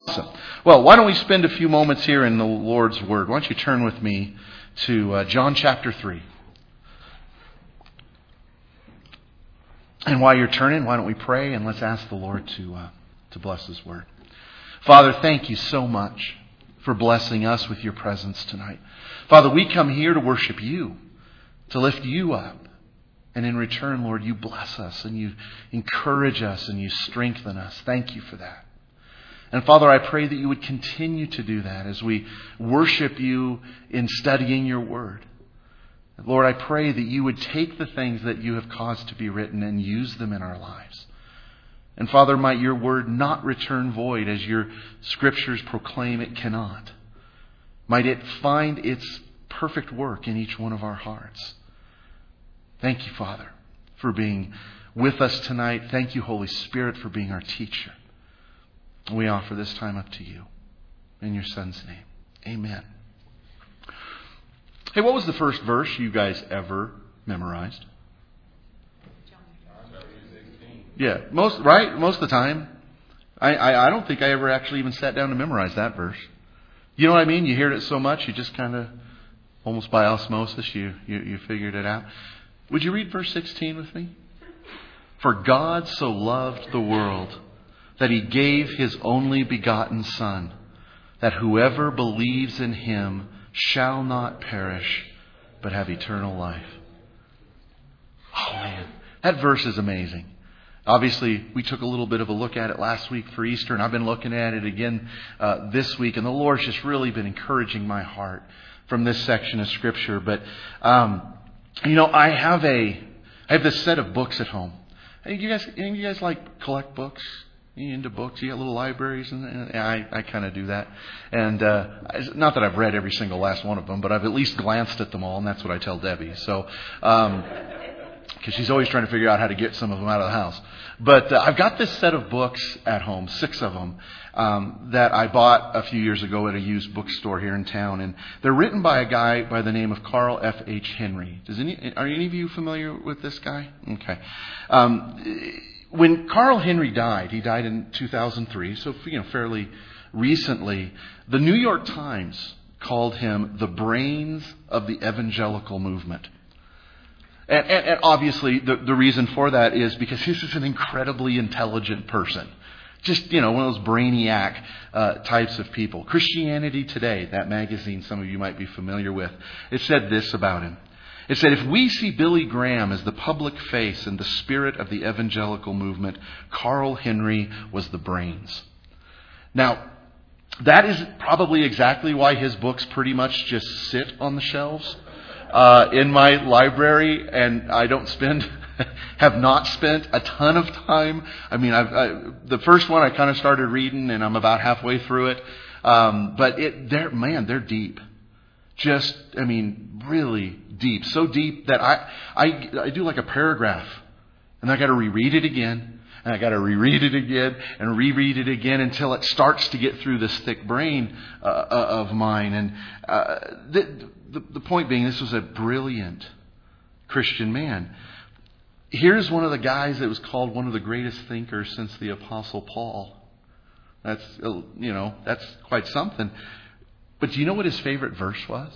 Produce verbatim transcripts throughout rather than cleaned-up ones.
Well, why don't we spend a few moments here in the Lord's Word? Why don't you turn with me to uh, John chapter three. And while you're turning, why don't we pray and let's ask the Lord to uh, to bless His Word. Father, thank you so much for blessing us with your presence tonight. Father, we come here to worship you, to lift you up. And in return, Lord, you bless us and you encourage us and you strengthen us. Thank you for that. And Father, I pray that you would continue to do that as we worship you in studying your word. Lord, I pray that you would take the things that you have caused to be written and use them in our lives. And Father, might your word not return void as your scriptures proclaim it cannot. Might it find its perfect work in each one of our hearts. Thank you, Father, for being with us tonight. Thank you, Holy Spirit, for being our teacher. We offer this time up to you. In your Son's name. Amen. Hey, what was the first verse you guys ever memorized? Yeah, most right? Most of the time. I, I, I don't think I ever actually even sat down to memorize that verse. You know what I mean? You heard it so much, you just kind of, almost by osmosis, you, you, you figured it out. Would you read verse sixteen with me? For God so loved the world that He gave His only begotten Son, that whoever believes in Him shall not perish, but have eternal life. Oh man, that verse is amazing. Obviously, we took a little bit of a look at it last week for Easter, and I've been looking at it again uh, this week, and the Lord's just really been encouraging my heart from this section of Scripture. But, um, you know, I have a, I have this set of books at home. Hey, you guys, any of you guys like collect books? You into books? You got little libraries, and, and I, I kind of do that. And uh, not that I've read every single last one of them, but I've at least glanced at them all, and that's what I tell Debbie. So, um, because she's always trying to figure out how to get some of them out of the house. But uh, I've got this set of books at home, six of them, um, that I bought a few years ago at a used bookstore here in town, and they're written by a guy by the name of Carl F H Henry. Does any are any of you familiar with this guy? Okay. Um, When Carl Henry died, he died in two thousand three, so you know fairly recently, the New York Times called him the brains of the evangelical movement. And, and, and obviously the, the reason for that is because he was an incredibly intelligent person. Just, you know, one of those brainiac uh, types of people. Christianity Today, that magazine some of you might be familiar with, it said this about him. It said, if we see Billy Graham as the public face and the spirit of the evangelical movement, Carl Henry was the brains. Now, that is probably exactly why his books pretty much just sit on the shelves uh, in my library, and I don't spend, have not spent a ton of time. I mean, I've, I, the first one I kind of started reading, and I'm about halfway through it. Um, but it, they're man, they're deep. Just, I mean, really deep. So deep that I, I, I do like a paragraph. And I got to reread it again. And I got to reread it again. And reread it again until it starts to get through this thick brain uh, of mine. And uh, the, the, the point being, this was a brilliant Christian man. Here's one of the guys that was called one of the greatest thinkers since the Apostle Paul. That's, you know, that's quite something. But do you know what his favorite verse was?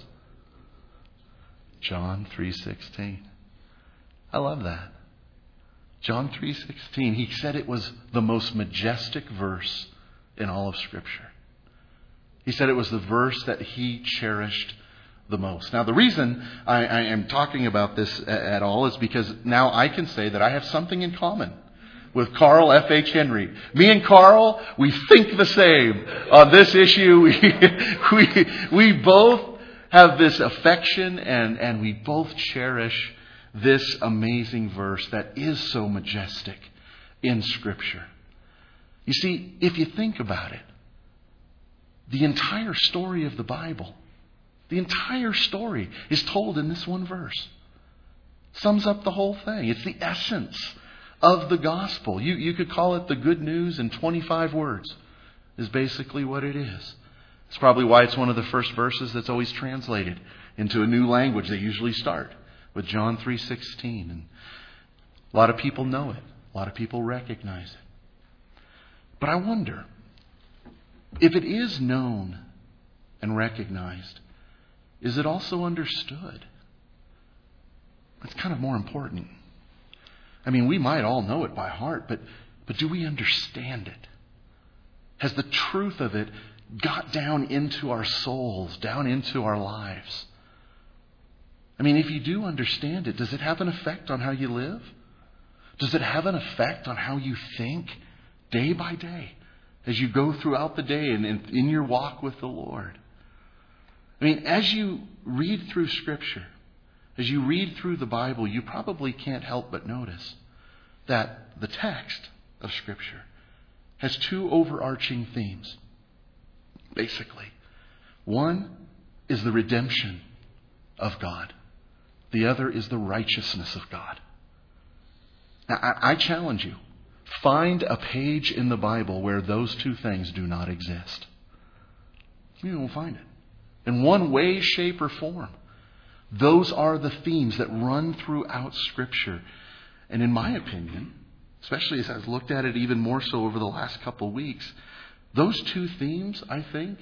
John three sixteen. I love that. John three sixteen. He said it was the most majestic verse in all of Scripture. He said it was the verse that he cherished the most. Now, the reason I, I am talking about this at all is because now I can say that I have something in common with Carl F H Henry. Me and Carl, we think the same on this issue. We, we, we both have this affection and, and we both cherish this amazing verse that is so majestic in Scripture. You see, if you think about it, the entire story of the Bible, the entire story is told in this one verse. Sums up the whole thing. It's the essence of the gospel. You you could call it the good news in twenty-five words is basically what it is. It's probably why it's one of the first verses that's always translated into a new language. They usually start with John three sixteen. And a lot of people know it. A lot of people recognize it. But I wonder, If it is known and recognized, is it also understood? It's kind of more important. I mean, we might all know it by heart, but, but do we understand it? Has the truth of it got down into our souls, down into our lives? I mean, if you do understand it, does it have an effect on how you live? Does it have an effect on how you think day by day as you go throughout the day and in, in your walk with the Lord? I mean, as you read through Scripture, as you read through the Bible, you probably can't help but notice that the text of Scripture has two overarching themes, basically. One is the redemption of God. The other is the righteousness of God. Now, I, I challenge you, find a page in the Bible where those two things do not exist. You won't find it. In one way, shape, or form. Those are the themes that run throughout Scripture. And in my opinion, especially as I've looked at it even more so over the last couple of weeks, those two themes, I think,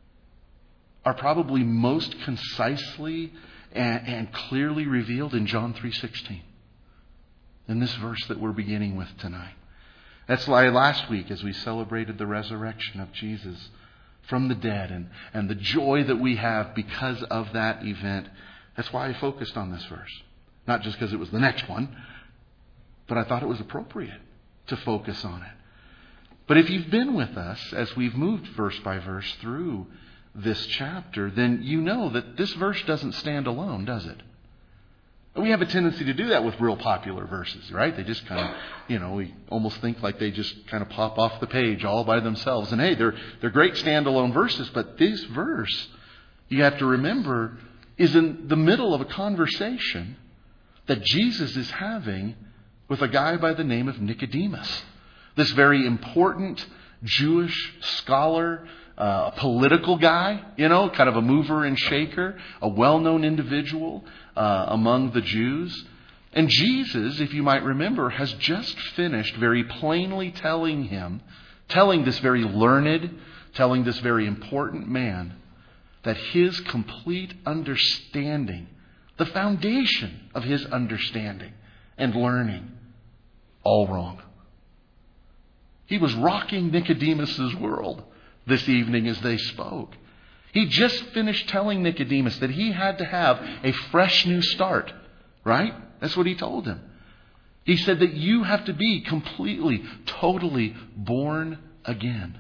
are probably most concisely and, and clearly revealed in John three sixteen. In this verse that we're beginning with tonight. That's why last week, as we celebrated the resurrection of Jesus from the dead and, and the joy that we have because of that event, that's why I focused on this verse. Not just because it was the next one, but I thought it was appropriate to focus on it. But if you've been with us as we've moved verse by verse through this chapter, then you know that this verse doesn't stand alone, does it? We have a tendency to do that with real popular verses, right? They just kind of, you know, we almost think like they just kind of pop off the page all by themselves. And hey, they're they're great standalone verses, but this verse, you have to remember, is in the middle of a conversation that Jesus is having with a guy by the name of Nicodemus. This very important Jewish scholar, uh, a political guy, you know, kind of a mover and shaker, a well-known individual uh, among the Jews. And Jesus, if you might remember, has just finished very plainly telling him, telling this very learned, telling this very important man that his complete understanding, the foundation of his understanding and learning, all wrong. He was rocking Nicodemus's world this evening as they spoke. He just finished telling Nicodemus that he had to have a fresh new start, right? That's what he told him. He said that you have to be completely, totally born again.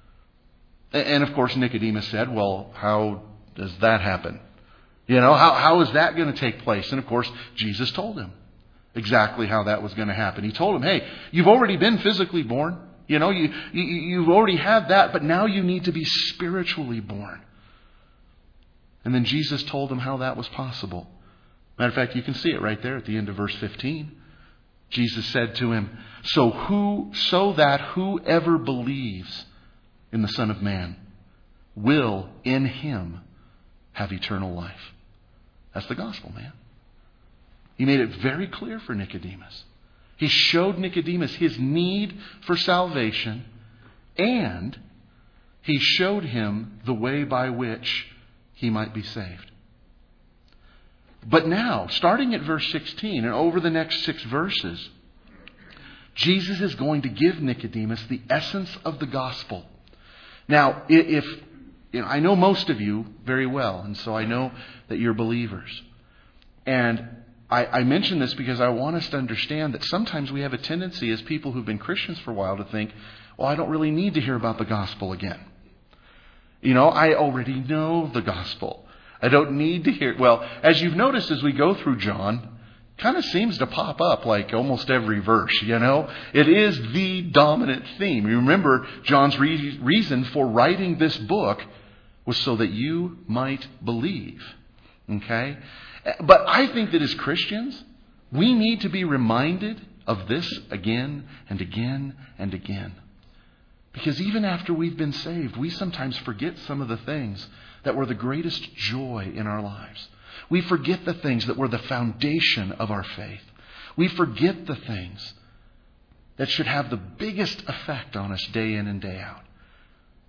And of course, Nicodemus said, well, how does that happen? You know, how, how is that going to take place? And of course, Jesus told him exactly how that was going to happen. He told him, hey, you've already been physically born. You know, you, you, you've already had that, but now you need to be spiritually born. And then Jesus told him how that was possible. Matter of fact, you can see it right there at the end of verse fifteen. Jesus said to him, so who, so that whoever believes in the Son of Man will in him have eternal life. That's the gospel, man. He made it very clear for Nicodemus. He showed Nicodemus his need for salvation, and he showed him the way by which he might be saved. But now, starting at verse sixteen and over the next six verses, Jesus is going to give Nicodemus the essence of the gospel. Now, if you know, I know most of you very well, and so I know that you're believers. And I, I mention this because I want us to understand that sometimes we have a tendency as people who've been Christians for a while to think, well, I don't really need to hear about the gospel again. You know, I already know the gospel. I don't need to hear. Well, as you've noticed as we go through John, kind of seems to pop up like almost every verse, you know. It is the dominant theme. You remember John's re- reason for writing this book was so that you might believe. Okay? But I think that as Christians, we need to be reminded of this again and again and again. Because even after we've been saved, we sometimes forget some of the things that were the greatest joy in our lives. We forget the things that were the foundation of our faith. We forget the things that should have the biggest effect on us day in and day out.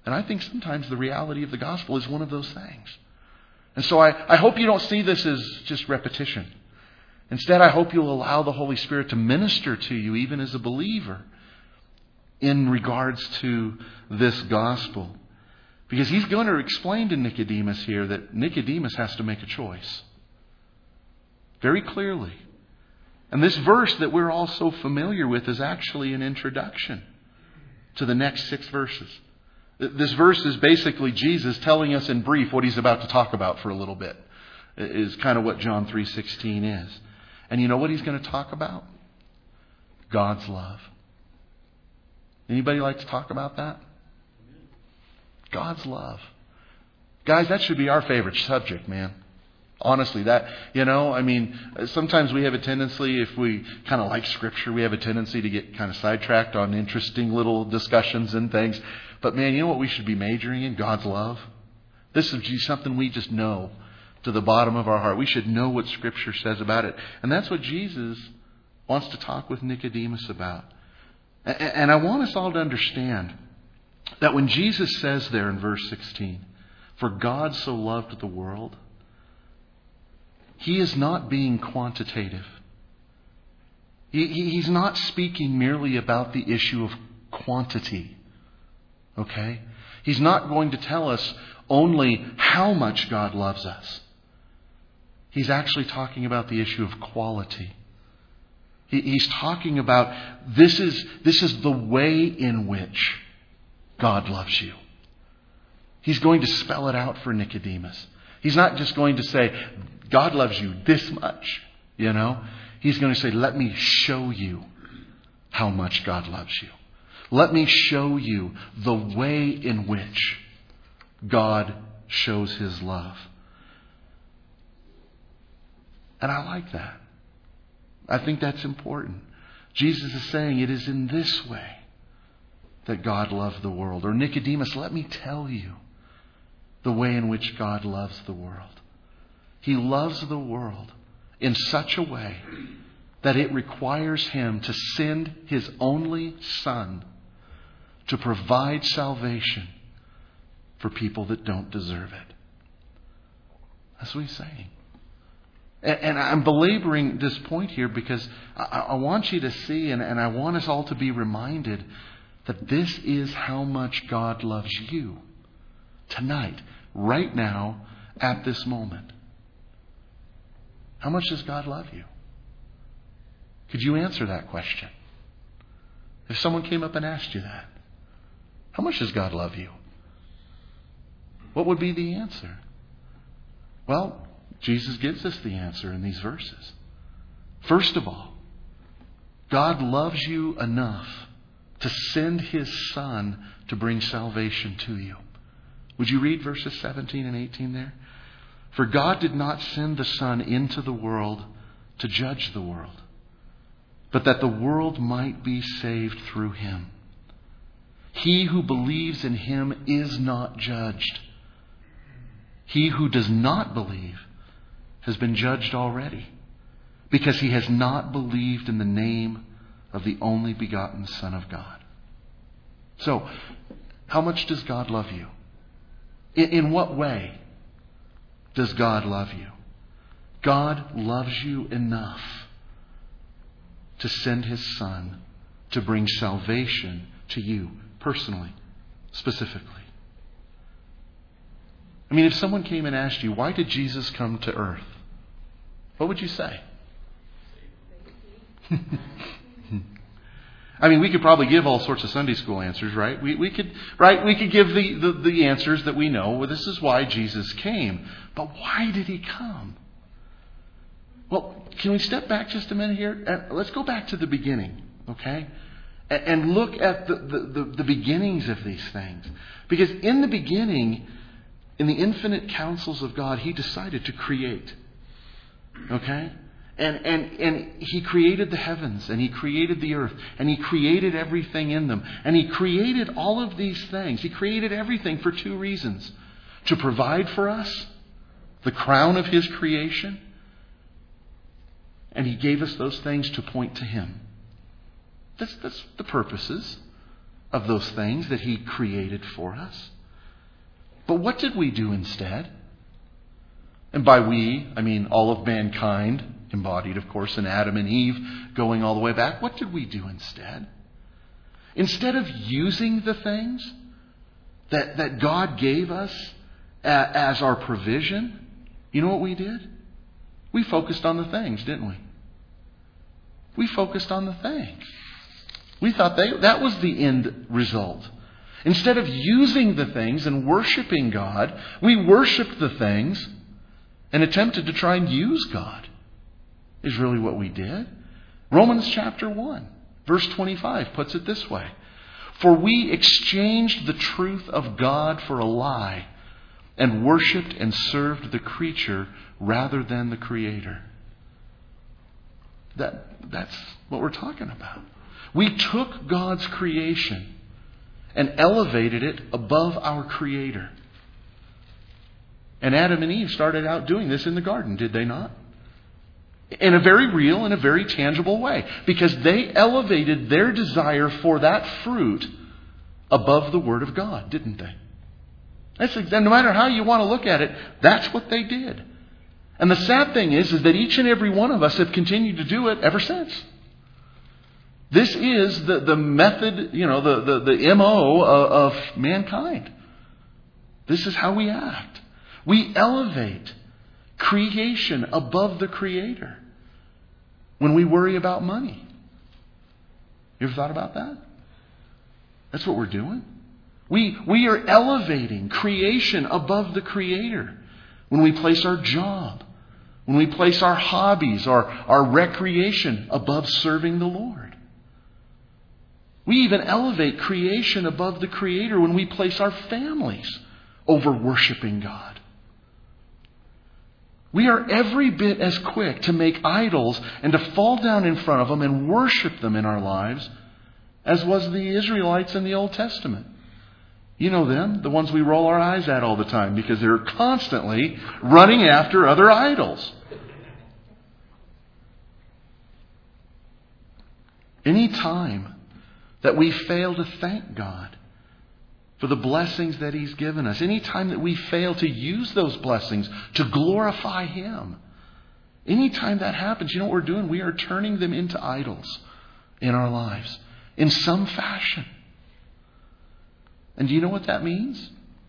And I think sometimes the reality of the gospel is one of those things. And so I, I hope you don't see this as just repetition. Instead, I hope you'll allow the Holy Spirit to minister to you, even as a believer, in regards to this gospel. Because he's going to explain to Nicodemus here that Nicodemus has to make a choice. Very clearly. And this verse that we're all so familiar with is actually an introduction to the next six verses. This verse is basically Jesus telling us in brief what he's about to talk about for a little bit. It is kind of what John three sixteen is. And you know what he's going to talk about? God's love. Anybody like to talk about that? God's love. Guys, that should be our favorite subject, man. Honestly, that, you know, I mean, sometimes we have a tendency, if we kind of like Scripture, we have a tendency to get kind of sidetracked on interesting little discussions and things. But man, you know what we should be majoring in? God's love. This is something we just know to the bottom of our heart. We should know what Scripture says about it. And that's what Jesus wants to talk with Nicodemus about. And I want us all to understand that when Jesus says there in verse sixteen, "For God so loved the world," He is not being quantitative. He, he, he's not speaking merely about the issue of quantity. Okay? He's not going to tell us only how much God loves us. He's actually talking about the issue of quality. He, he's talking about this is, this is the way in which God loves you. He's going to spell it out for Nicodemus. He's not just going to say, God loves you this much, you know. He's going to say, let me show you how much God loves you. Let me show you the way in which God shows His love. And I like that. I think that's important. Jesus is saying it is in this way that God loved the world. Or Nicodemus, let me tell you the way in which God loves the world. He loves the world in such a way that it requires Him to send His only Son to provide salvation for people that don't deserve it. That's what He's saying. And I'm belaboring this point here because I want you to see and I want us all to be reminded that this is how much God loves you tonight, right now, at this moment. How much does God love you? Could you answer that question? If someone came up and asked you that, how much does God love you? What would be the answer? Well, Jesus gives us the answer in these verses. First of all, God loves you enough to send His Son to bring salvation to you. Would you read verses seventeen and eighteen there? For God did not send the Son into the world to judge the world, but that the world might be saved through Him. He who believes in Him is not judged. He who does not believe has been judged already, because he has not believed in the name of the only begotten Son of God. So, how much does God love you? In, in what way does God love you? God loves you enough to send His Son to bring salvation to you, personally, specifically. I mean, if someone came and asked you, why did Jesus come to earth? What would you say? I mean, we could probably give all sorts of Sunday school answers, right? We we could, right? We could give the, the, the answers that we know. Well, this is why Jesus came. But why did He come? Well, can we step back just a minute here? Let's go back to the beginning, okay? And look at the, the, the, the beginnings of these things. Because in the beginning, in the infinite counsels of God, He decided to create. Okay? And, and, and He created the heavens, and He created the earth, and He created everything in them. And He created all of these things. He created everything for two reasons. To provide for us the crown of His creation, and He gave us those things to point to Him. That's, that's the purposes of those things that He created for us. But what did we do instead? And by we, I mean all of mankind, embodied, of course, in Adam and Eve, going all the way back. What did we do instead? Instead of using the things that, that God gave us a, as our provision, you know what we did? We focused on the things, didn't we? We focused on the things. We thought they, that was the end result. Instead of using the things and worshiping God, we worshiped the things and attempted to try and use God, is really what we did. Romans chapter one, verse twenty-five puts it this way. For we exchanged the truth of God for a lie and worshipped and served the creature rather than the Creator. That, that's what we're talking about. We took God's creation and elevated it above our Creator. And Adam and Eve started out doing this in the garden, did they not? In a very real and a very tangible way. Because they elevated their desire for that fruit above the Word of God, didn't they? That's, no matter how you want to look at it, that's what they did. And the sad thing is, is that each and every one of us have continued to do it ever since. This is the, the method, you know, the, the, the M O of, of mankind. This is how we act. We elevate creation above the Creator when we worry about money. You ever thought about that? That's what we're doing. We, we are elevating creation above the Creator when we place our job, when we place our hobbies, our, our recreation above serving the Lord. We even elevate creation above the Creator when we place our families over worshiping God. We are every bit as quick to make idols and to fall down in front of them and worship them in our lives as was the Israelites in the Old Testament. You know them, the ones we roll our eyes at all the time because they're constantly running after other idols. Any time that we fail to thank God for the blessings that He's given us, any time that we fail to use those blessings to glorify Him, any time that happens, you know what we're doing? We are turning them into idols in our lives in some fashion. And do you know what that means?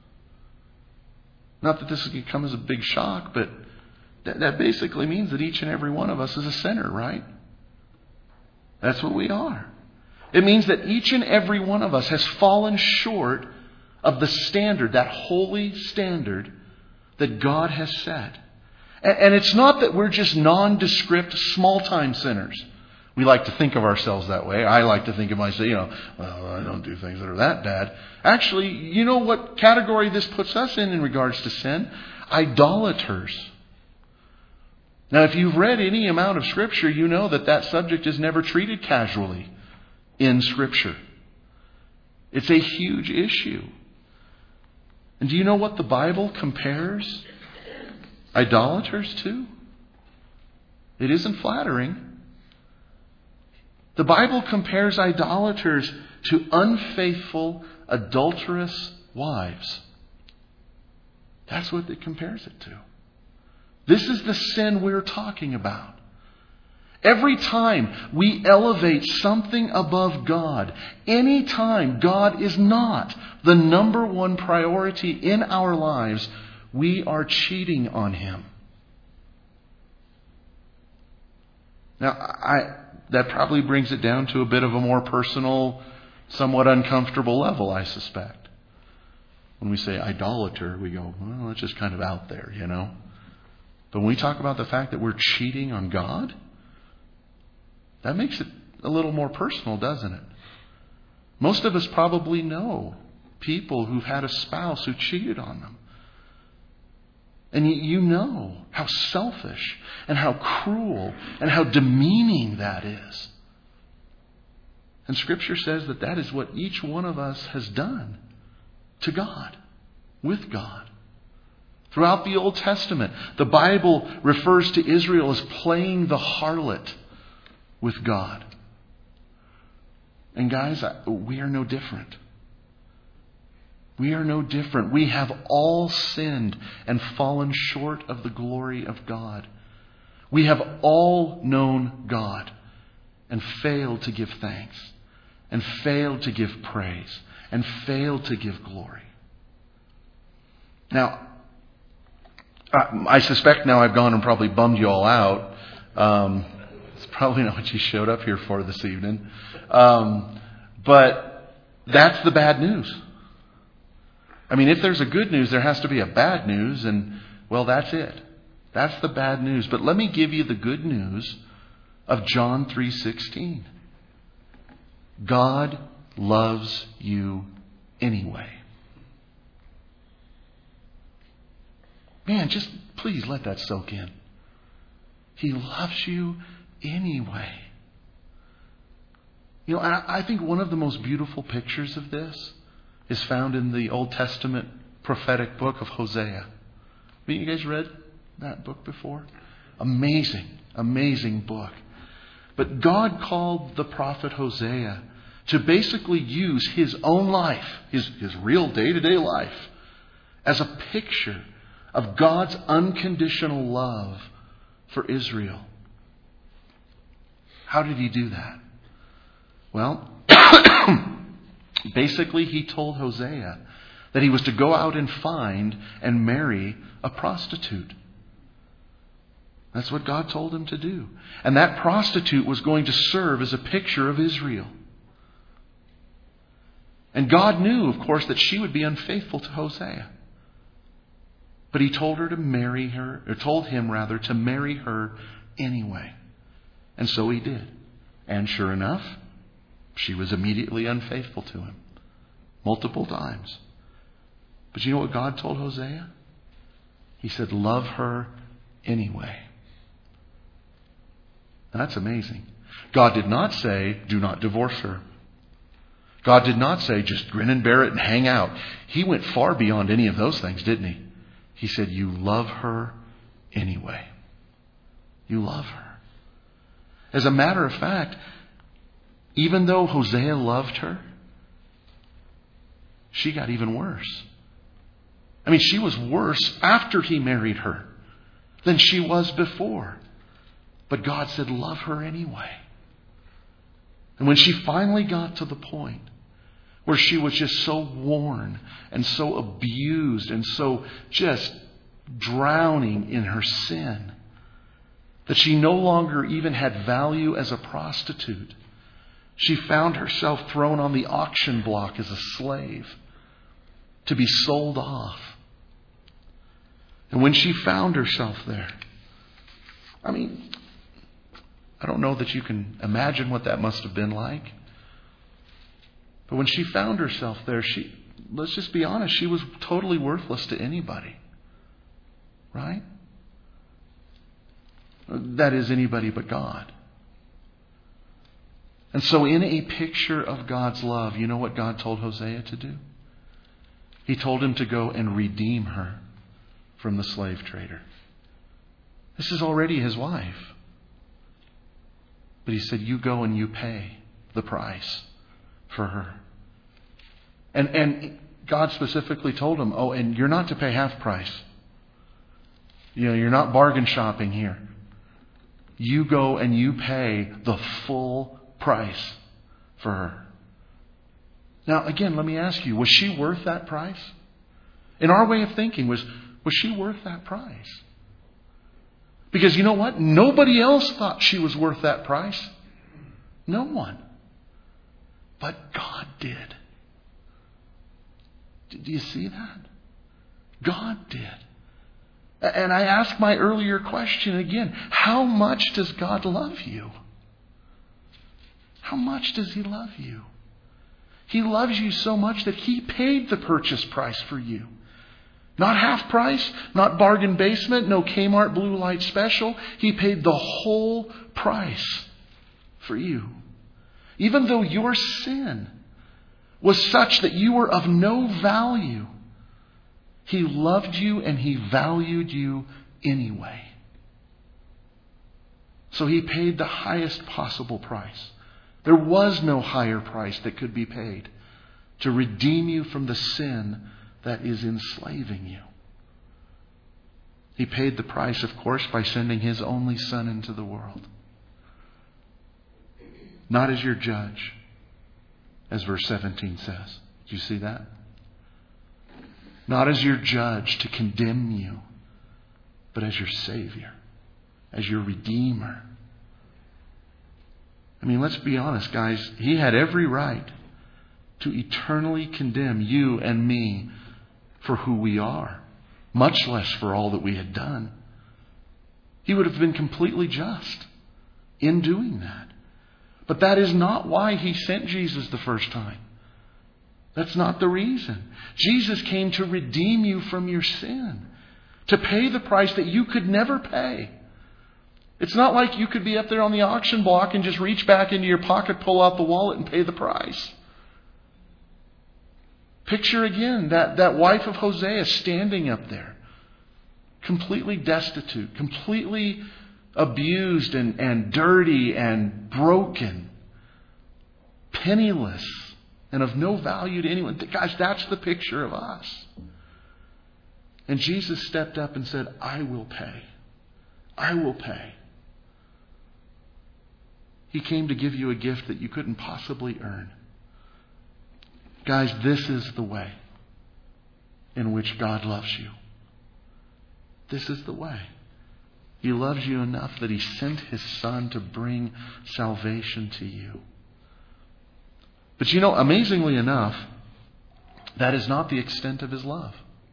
Not that this is going to come as a big shock, but that, that basically means that each and every one of us is a sinner, right? That's what we are. It means that each and every one of us has fallen short of the standard, that holy standard that God has set. And, and it's not that we're just nondescript, small-time sinners. We like to think of ourselves that way. I like to think of myself, you know, well, I don't do things that are that bad. Actually, you know what category this puts us in in regards to sin? Idolaters. Now, if you've read any amount of Scripture, you know that that subject is never treated casually in Scripture. It's a huge issue. And do you know what the Bible compares idolaters to? It isn't flattering. The Bible compares idolaters to unfaithful, adulterous wives. That's what it compares it to. This is the sin we're talking about. Every time we elevate something above God, any time God is not the number one priority in our lives, we are cheating on Him. Now, I... that probably brings it down to a bit of a more personal, somewhat uncomfortable level, I suspect. When we say idolater, we go, well, it's just kind of out there, you know. But when we talk about the fact that we're cheating on God, that makes it a little more personal, doesn't it? Most of us probably know people who've had a spouse who cheated on them. And you know how selfish and how cruel and how demeaning that is. And Scripture says that that is what each one of us has done to God, with God. Throughout the Old Testament, the Bible refers to Israel as playing the harlot with God. And guys, we are no different. We are no different. We have all sinned and fallen short of the glory of God. We have all known God and failed to give thanks, and failed to give praise, and failed to give glory. Now, I suspect now I've gone and probably bummed you all out. Um, it's probably not what you showed up here for this evening. Um, but that's the bad news. I mean, if there's a good news, there has to be a bad news, and, well, that's it. That's the bad news. But let me give you the good news of John three sixteen. God loves you anyway. Man, just please let that soak in. He loves you anyway. You know, I, I think one of the most beautiful pictures of this is found in the Old Testament prophetic book of Hosea. Have you guys read that book before? Amazing, amazing book. But God called the prophet Hosea to basically use his own life, his, his real day-to-day life, as a picture of God's unconditional love for Israel. How did he do that? Well, basically he told Hosea that he was to go out and find and marry a prostitute. That's what God told him to do. And that prostitute was going to serve as a picture of Israel. And God knew, of course, that she would be unfaithful to Hosea. But he told her to marry her, or told him rather, to marry her anyway. And so he did. And sure enough, she was immediately unfaithful to him. Multiple times. But you know what God told Hosea? He said, love her anyway. And that's amazing. God did not say, do not divorce her. God did not say, just grin and bear it and hang out. He went far beyond any of those things, didn't he? He said, you love her anyway. You love her. As a matter of fact, even though Hosea loved her, she got even worse. I mean, she was worse after he married her than she was before. But God said, love her anyway. And when she finally got to the point where she was just so worn and so abused and so just drowning in her sin that she no longer even had value as a prostitute, she found herself thrown on the auction block as a slave to be sold off. And when she found herself there, I mean, I don't know that you can imagine what that must have been like. But when she found herself there, she, let's just be honest, she was totally worthless to anybody. Right? That is, anybody but God. And so in a picture of God's love, you know what God told Hosea to do? He told him to go and redeem her from the slave trader. This is already his wife. But he said, you go and you pay the price for her. And and God specifically told him, oh, and you're not to pay half price. You know, you're not bargain shopping here. You go and you pay the full price for her. Now, again, let me ask you, was she worth that price? In our way of thinking, was, was she worth that price? Because you know what? Nobody else thought she was worth that price. No one. But God did. Do you see that? God did. And I ask my earlier question again. How much does God love you? How much does He love you? He loves you so much that He paid the purchase price for you. Not half price, not bargain basement, no Kmart blue light special. He paid the whole price for you. Even though your sin was such that you were of no value, He loved you and He valued you anyway. So He paid the highest possible price. There was no higher price that could be paid to redeem you from the sin that is enslaving you. He paid the price, of course, by sending His only Son into the world. Not as your judge, as verse seventeen says. Do you see that? Not as your judge to condemn you, but as your Savior, as your Redeemer. I mean, let's be honest, guys. He had every right to eternally condemn you and me for who we are, much less for all that we had done. He would have been completely just in doing that. But that is not why He sent Jesus the first time. That's not the reason. Jesus came to redeem you from your sin, to pay the price that you could never pay. It's not like you could be up there on the auction block and just reach back into your pocket, pull out the wallet, and pay the price. Picture again that, that wife of Hosea standing up there, completely destitute, completely abused and, and dirty and broken, penniless, and of no value to anyone. Guys, that's the picture of us. And Jesus stepped up and said, I will pay. I will pay. He came to give you a gift that you couldn't possibly earn. Guys, this is the way in which God loves you. This is the way. He loves you enough that He sent His Son to bring salvation to you. But you know, amazingly enough, that is not the extent of His love.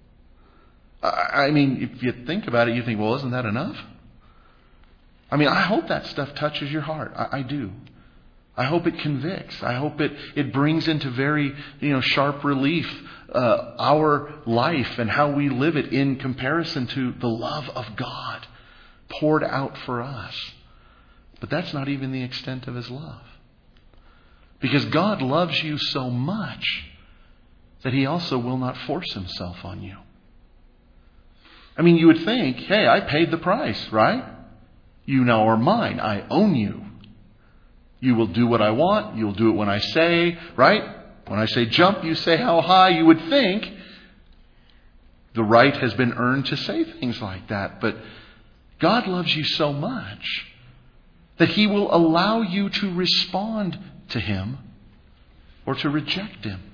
I mean, if you think about it, you think, well, isn't that enough? I mean, I hope that stuff touches your heart. I, I do. I hope it convicts. I hope it, it brings into very, you know, sharp relief uh, our life and how we live it in comparison to the love of God poured out for us. But that's not even the extent of His love. Because God loves you so much that He also will not force Himself on you. I mean, you would think, hey, I paid the price, right? You now are mine. I own you. You will do what I want. You'll do it when I say, right? When I say jump, you say how high. You would think the right has been earned to say things like that. But God loves you so much that He will allow you to respond to Him or to reject Him.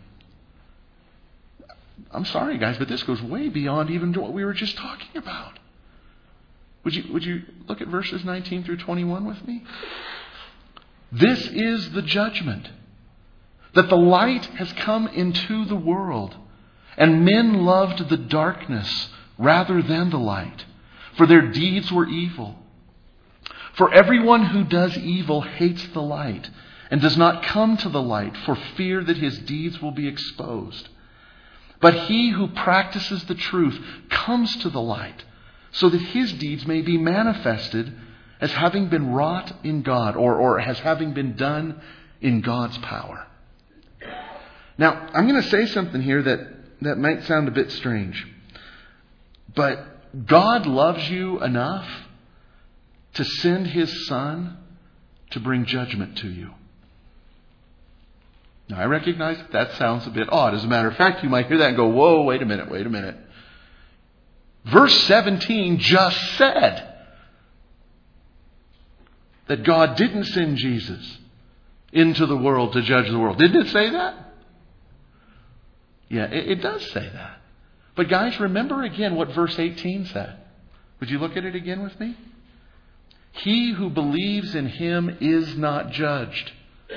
I'm sorry, guys, but this goes way beyond even what we were just talking about. Would you, would you look at verses nineteen through twenty-one with me? This is the judgment, that the light has come into the world, and men loved the darkness rather than the light, for their deeds were evil. For everyone who does evil hates the light, and does not come to the light for fear that his deeds will be exposed. But he who practices the truth comes to the light, so that his deeds may be manifested as having been wrought in God, or, or as having been done in God's power. Now, I'm going to say something here that, that might sound a bit strange. But God loves you enough to send His Son to bring judgment to you. Now, I recognize that, that sounds a bit odd. As a matter of fact, you might hear that and go, whoa, wait a minute, wait a minute. Verse seventeen just said that God didn't send Jesus into the world to judge the world. Didn't it say that? Yeah, it, it does say that. But guys, remember again what verse eighteen said. Would you look at it again with me? He who believes in Him is not judged.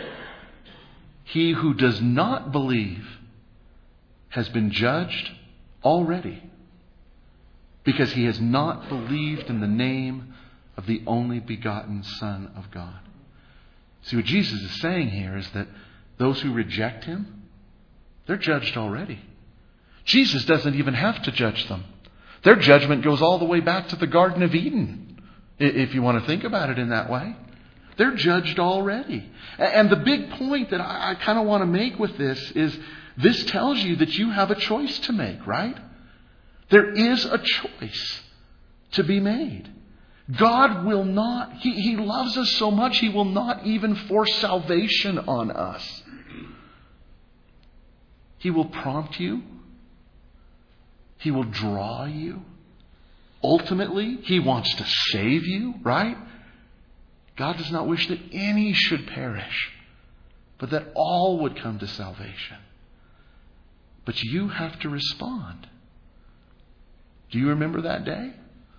He who does not believe has been judged already, because he has not believed in the name of the only begotten Son of God. See, what Jesus is saying here is that those who reject Him, they're judged already. Jesus doesn't even have to judge them. Their judgment goes all the way back to the Garden of Eden, if you want to think about it in that way. They're judged already. And the big point that I kind of want to make with this is this tells you that you have a choice to make, right? There is a choice to be made. God will not, He, he loves us so much, He will not even force salvation on us. He will prompt you. He will draw you. Ultimately, He wants to save you, right? God does not wish that any should perish, but that all would come to salvation. But you have to respond. Do you remember that day?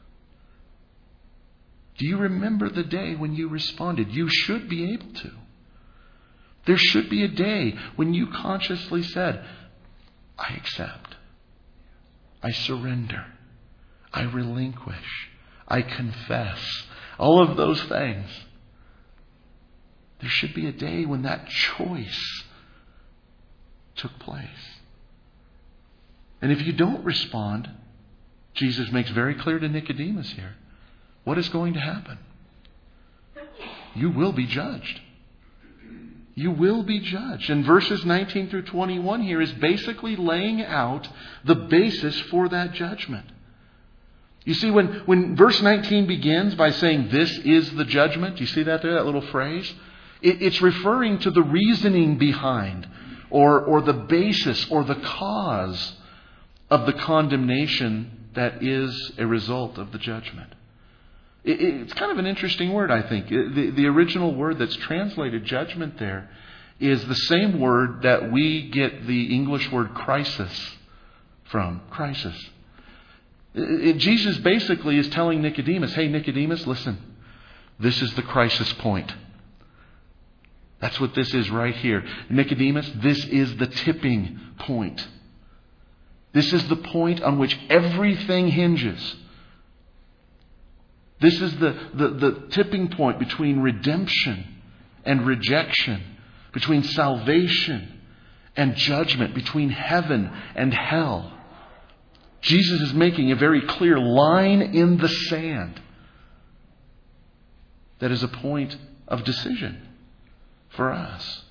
Do you remember the day when you responded? You should be able to. There should be a day when you consciously said, I accept. I surrender. I relinquish. I confess. All of those things. There should be a day when that choice took place. And if you don't respond, Jesus makes very clear to Nicodemus here, what is going to happen? You will be judged. You will be judged. And verses nineteen through twenty-one here is basically laying out the basis for that judgment. You see, when, when verse nineteen begins by saying, this is the judgment, do you see that there, that little phrase? It, it's referring to the reasoning behind, or, or the basis, or the cause of the condemnation that is a result of the judgment. It, it's kind of an interesting word, I think. The, the original word that's translated judgment there is the same word that we get the English word crisis from. Crisis. It, Jesus basically is telling Nicodemus, hey, Nicodemus, listen, this is the crisis point. That's what this is right here. Nicodemus, this is the tipping point. This is the point on which everything hinges. This is the, the, the tipping point between redemption and rejection, between salvation and judgment, between heaven and hell. Jesus is making a very clear line in the sand that is a point of decision for us.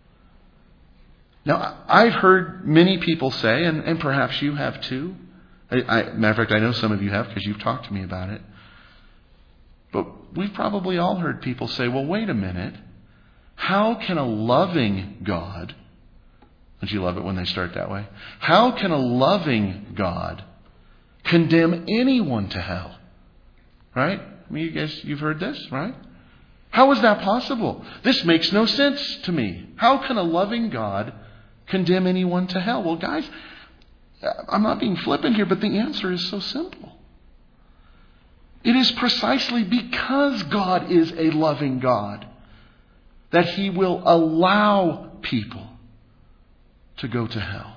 Now, I've heard many people say, and, and perhaps you have too. I, I, matter of fact, I know some of you have because you've talked to me about it. But we've probably all heard people say, well, wait a minute. How can a loving God, don't you love it when they start that way? How can a loving God condemn anyone to hell? Right? I mean, you guys, you've heard this, right? How is that possible? This makes no sense to me. How can a loving God condemn anyone to hell? Well, guys, I'm not being flippant here, but the answer is so simple. It is precisely because God is a loving God that He will allow people to go to hell.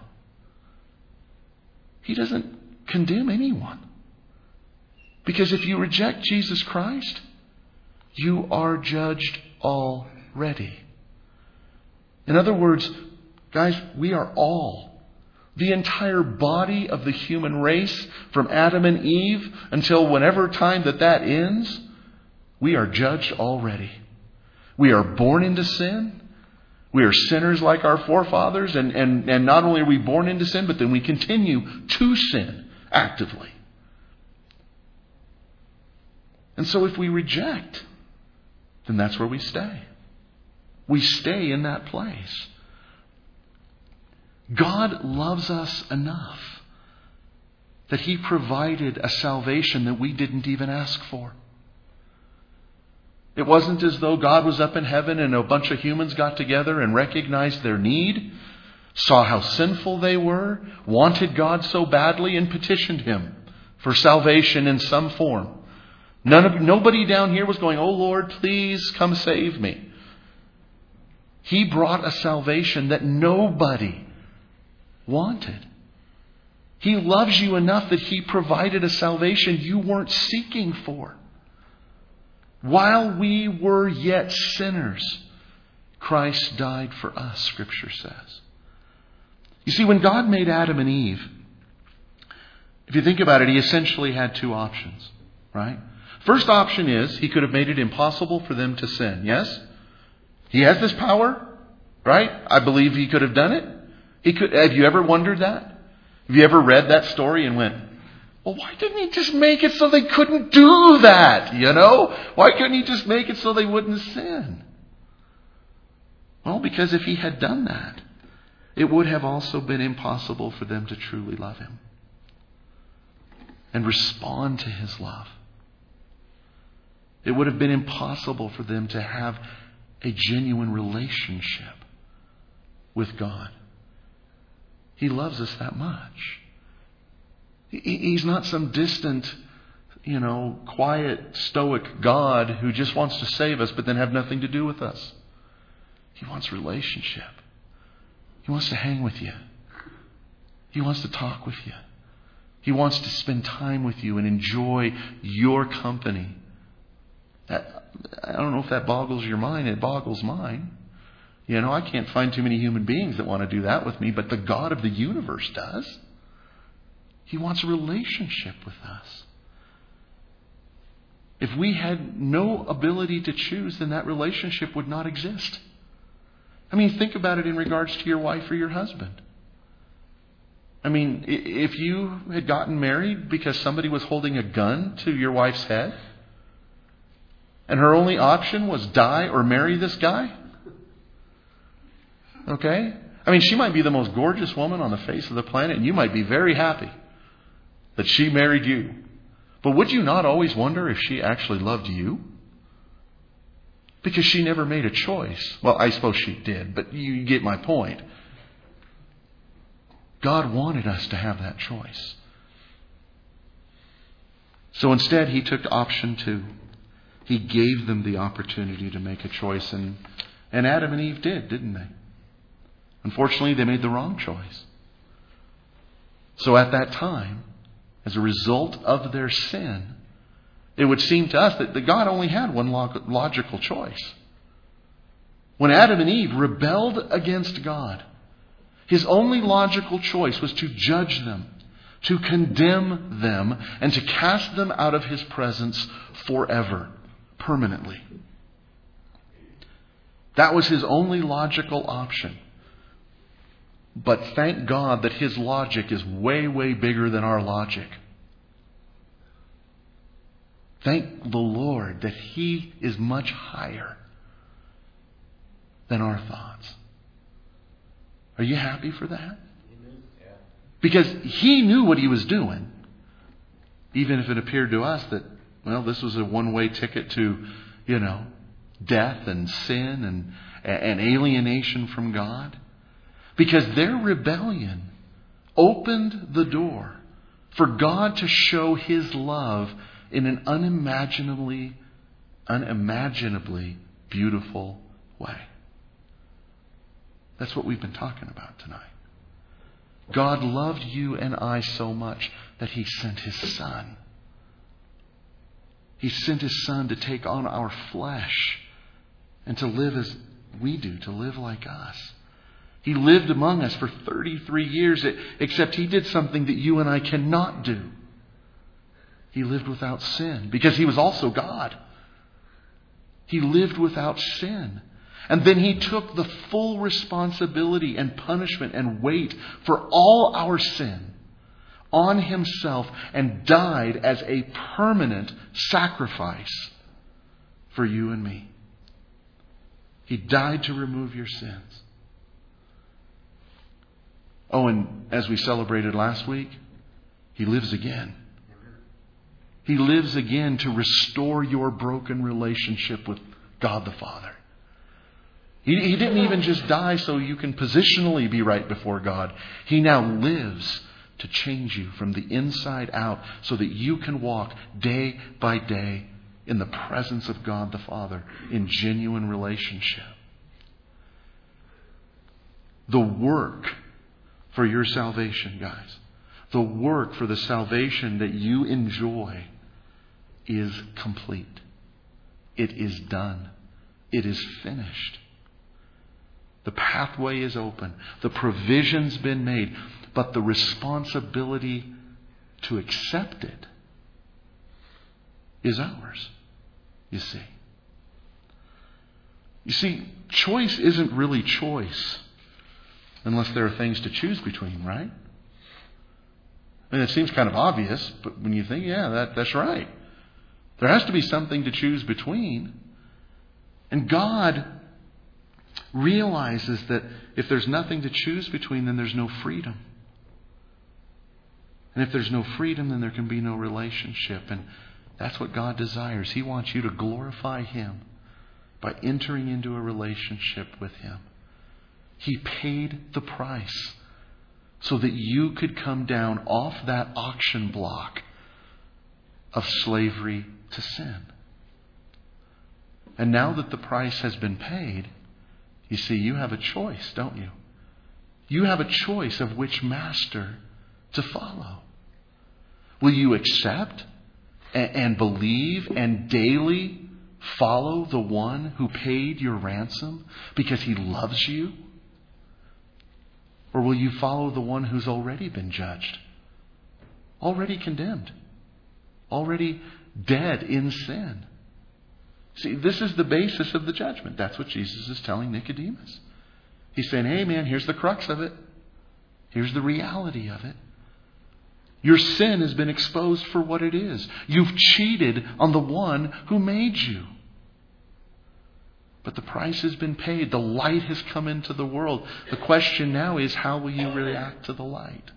He doesn't condemn anyone. Because if you reject Jesus Christ, you are judged already. In other words, guys, we are all, the entire body of the human race, from Adam and Eve until whenever time that that ends, we are judged already. We are born into sin. We are sinners like our forefathers. And, and, and not only are we born into sin, but then we continue to sin actively. And so if we reject, then that's where we stay. We stay in that place. God loves us enough that He provided a salvation that we didn't even ask for. It wasn't as though God was up in heaven and a bunch of humans got together and recognized their need, saw how sinful they were, wanted God so badly and petitioned Him for salvation in some form. None of, nobody down here was going, oh Lord, please come save me. He brought a salvation that nobody wanted. He loves you enough that He provided a salvation you weren't seeking for. While we were yet sinners, Christ died for us, Scripture says. You see, when God made Adam and Eve, if you think about it, He essentially had two options, right? First option is He could have made it impossible for them to sin. Yes? He has this power, right? I believe He could have done it. He could. Have you ever wondered that? Have you ever read that story and went, well, why didn't He just make it so they couldn't do that? You know? Why couldn't He just make it so they wouldn't sin? Well, because if He had done that, it would have also been impossible for them to truly love Him and respond to His love. It would have been impossible for them to have a genuine relationship with God. He loves us that much. He's not some distant, you know, quiet, stoic God who just wants to save us but then have nothing to do with us. He wants relationship. He wants to hang with you. He wants to talk with you. He wants to spend time with you and enjoy your company. That, I don't know if that boggles your mind. It boggles mine. You know, I can't find too many human beings that want to do that with me, but the God of the universe does. He wants a relationship with us. If we had no ability to choose, then that relationship would not exist. I mean, think about it in regards to your wife or your husband. I mean, if you had gotten married because somebody was holding a gun to your wife's head, and her only option was die or marry this guy, okay? I mean, she might be the most gorgeous woman on the face of the planet, and you might be very happy that she married you. But would you not always wonder if she actually loved you? Because she never made a choice. Well, I suppose she did, but you get my point. God wanted us to have that choice. So instead, He took option two. He gave them the opportunity to make a choice, and, and Adam and Eve did, didn't they? Unfortunately, they made the wrong choice. So at that time, as a result of their sin, it would seem to us that, that God only had one log- logical choice. When Adam and Eve rebelled against God, His only logical choice was to judge them, to condemn them, and to cast them out of His presence forever, permanently. That was His only logical option. But thank God that His logic is way, way bigger than our logic. Thank the Lord that He is much higher than our thoughts. Are you happy for that? Because He knew what He was doing. Even if it appeared to us that, well, this was a one-way ticket to, you know, death and sin and, and alienation from God. Because their rebellion opened the door for God to show His love in an unimaginably, unimaginably beautiful way. That's what we've been talking about tonight. God loved you and I so much that He sent His Son. He sent His Son to take on our flesh and to live as we do, to live like us. He lived among us for thirty-three years, except He did something that you and I cannot do. He lived without sin because He was also God. He lived without sin. And then He took the full responsibility and punishment and weight for all our sin on Himself and died as a permanent sacrifice for you and me. He died to remove your sins. Oh, and as we celebrated last week, He lives again. He lives again to restore your broken relationship with God the Father. He, he didn't even just die so you can positionally be right before God. He now lives to change you from the inside out so that you can walk day by day in the presence of God the Father in genuine relationship. The work for your salvation, guys, the work for the salvation that you enjoy is complete. It is done. It is finished. The pathway is open. The provision's been made. But the responsibility to accept it is ours, you see. You see, choice isn't really choice unless there are things to choose between, right? I mean, it seems kind of obvious, but when you think, yeah, that, that's right. There has to be something to choose between. And God realizes that if there's nothing to choose between, then there's no freedom. And if there's no freedom, then there can be no relationship. And that's what God desires. He wants you to glorify Him by entering into a relationship with Him. He paid the price so that you could come down off that auction block of slavery to sin. And now that the price has been paid, you see, you have a choice, don't you? You have a choice of which master to follow. Will you accept and, and believe and daily follow the one who paid your ransom because He loves you? Or will you follow the one who's already been judged, already condemned, already dead in sin? See, this is the basis of the judgment. That's what Jesus is telling Nicodemus. He's saying, hey man, here's the crux of it. Here's the reality of it. Your sin has been exposed for what it is. You've cheated on the one who made you. But the price has been paid. The light has come into the world. The question now is, how will you react to the light?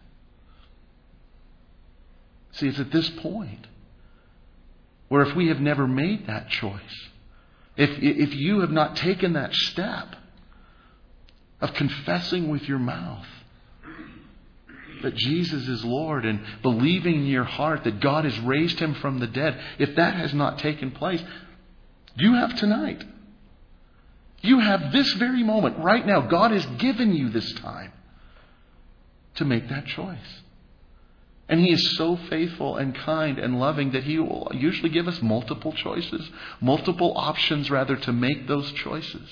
See, it's at this point where if we have never made that choice, if, if you have not taken that step of confessing with your mouth that Jesus is Lord and believing in your heart that God has raised Him from the dead, if that has not taken place, you have tonight. You have this very moment right now. God has given you this time to make that choice. And He is so faithful and kind and loving that He will usually give us multiple choices, multiple options rather, to make those choices.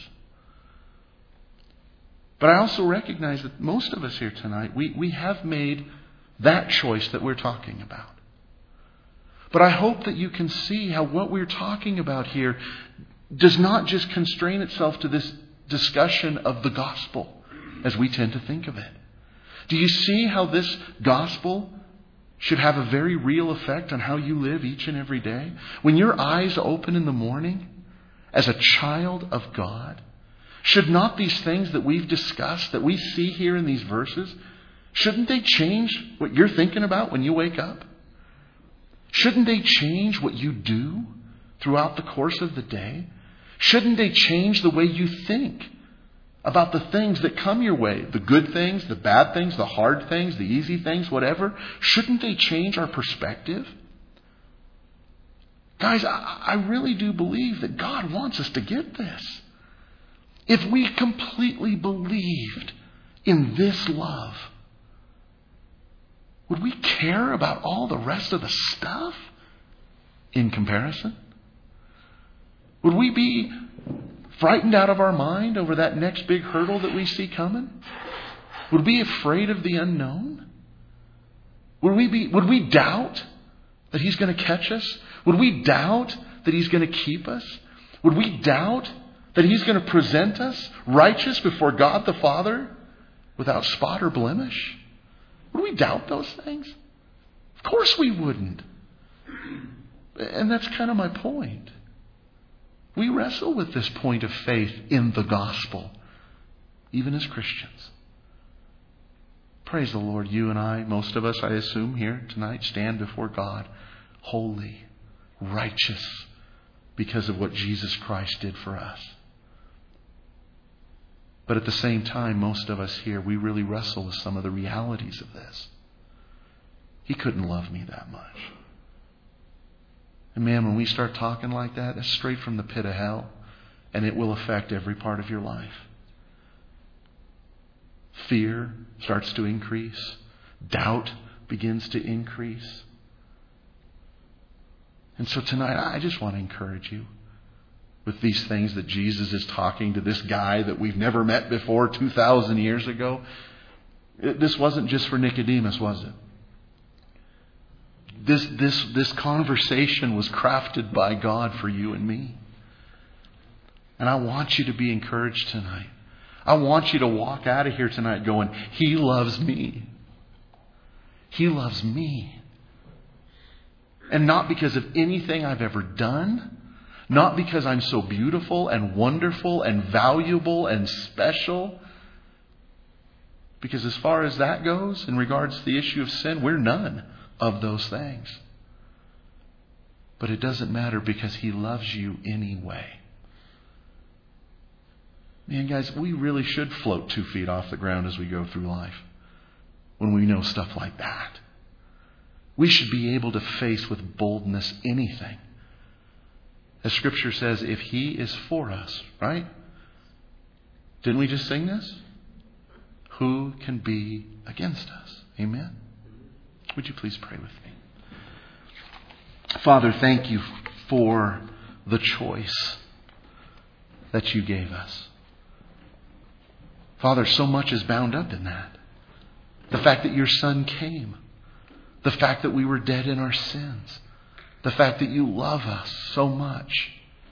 But I also recognize that most of us here tonight, we, we have made that choice that we're talking about. But I hope that you can see how what we're talking about here does not just constrain itself to this discussion of the gospel as we tend to think of it. Do you see how this gospel should have a very real effect on how you live each and every day? When your eyes open in the morning as a child of God, should not these things that we've discussed, that we see here in these verses, shouldn't they change what you're thinking about when you wake up? Shouldn't they change what you do throughout the course of the day? Shouldn't they change the way you think about the things that come your way? The good things, the bad things, the hard things, the easy things, whatever. Shouldn't they change our perspective? Guys, I, I really do believe that God wants us to get this. If we completely believed in this love, would we care about all the rest of the stuff in comparison? Would we be frightened out of our mind over that next big hurdle that we see coming? Would we be afraid of the unknown? Would we be, would we doubt that He's going to catch us? Would we doubt that He's going to keep us? Would we doubt that He's going to present us righteous before God the Father without spot or blemish? Would we doubt those things? Of course we wouldn't. And that's kind of my point. We wrestle with this point of faith in the gospel, even as Christians. Praise the Lord, you and I, most of us, I assume, here tonight, stand before God holy, righteous, because of what Jesus Christ did for us. But at the same time, most of us here, we really wrestle with some of the realities of this. He couldn't love me that much. And man, when we start talking like that, that's straight from the pit of hell. And it will affect every part of your life. Fear starts to increase. Doubt begins to increase. And so tonight, I just want to encourage you with these things that Jesus is talking to this guy that we've never met before two thousand years ago. This wasn't just for Nicodemus, was it? This, this, this conversation was crafted by God for you and me. And I want you to be encouraged tonight. I want you to walk out of here tonight going, He loves me. He loves me. And not because of anything I've ever done. Not because I'm so beautiful and wonderful and valuable and special. Because as far as that goes, in regards to the issue of sin, we're none of those things. But it doesn't matter because He loves you anyway. Man, guys, we really should float two feet off the ground as we go through life when we know stuff like that. We should be able to face with boldness anything. As Scripture says, if He is for us, right? Didn't we just sing this? Who can be against us? Amen? Would you please pray with me? Father, thank you for the choice that you gave us. Father, so much is bound up in that. The fact that your Son came. The fact that we were dead in our sins. The fact that you love us so much.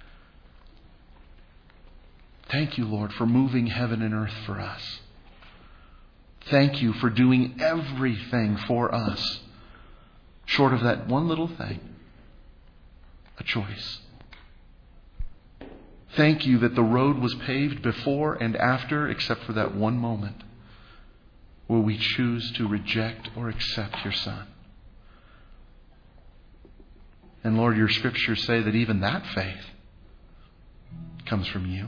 Thank you, Lord, for moving heaven and earth for us. Thank you for doing everything for us, short of that one little thing, a choice. Thank you that the road was paved before and after, except for that one moment where we choose to reject or accept your Son. And Lord, your Scriptures say that even that faith comes from you.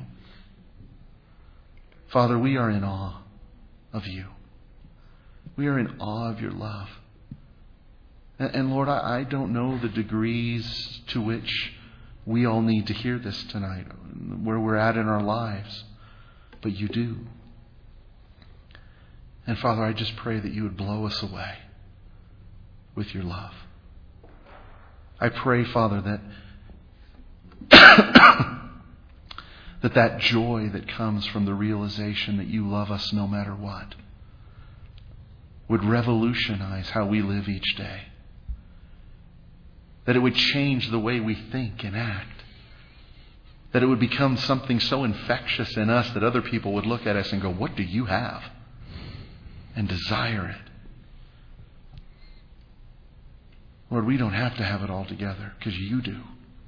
Father, we are in awe of you. We are in awe of your love. And, and Lord, I, I don't know the degrees to which we all need to hear this tonight, where we're at in our lives, but you do. And Father, I just pray that you would blow us away with your love. I pray, Father, that that that joy that comes from the realization that you love us no matter what would revolutionize how we live each day. That it would change the way we think and act. That it would become something so infectious in us that other people would look at us and go, what do you have? And desire it. Lord, we don't have to have it all together because you do.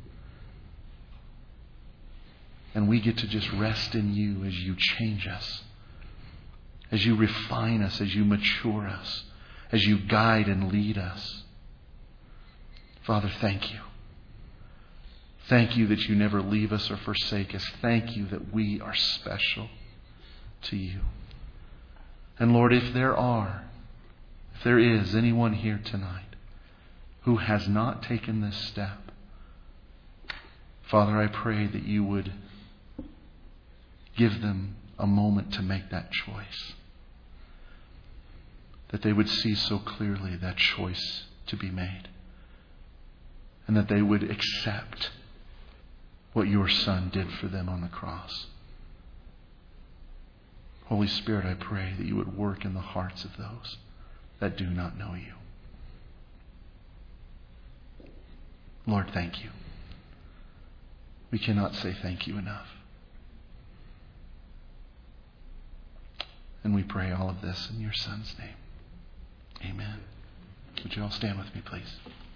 And we get to just rest in you as you change us, as you refine us, as you mature us, as you guide and lead us. Father, thank you. Thank you that you never leave us or forsake us. Thank you that we are special to you. And Lord, if there are, if there is anyone here tonight who has not taken this step, Father, I pray that you would give them a moment to make that choice. That they would see so clearly that choice to be made. And that they would accept what your Son did for them on the cross. Holy Spirit, I pray that you would work in the hearts of those that do not know you. Lord, thank you. We cannot say thank you enough. And we pray all of this in your Son's name. Amen. Would you all stand with me, please?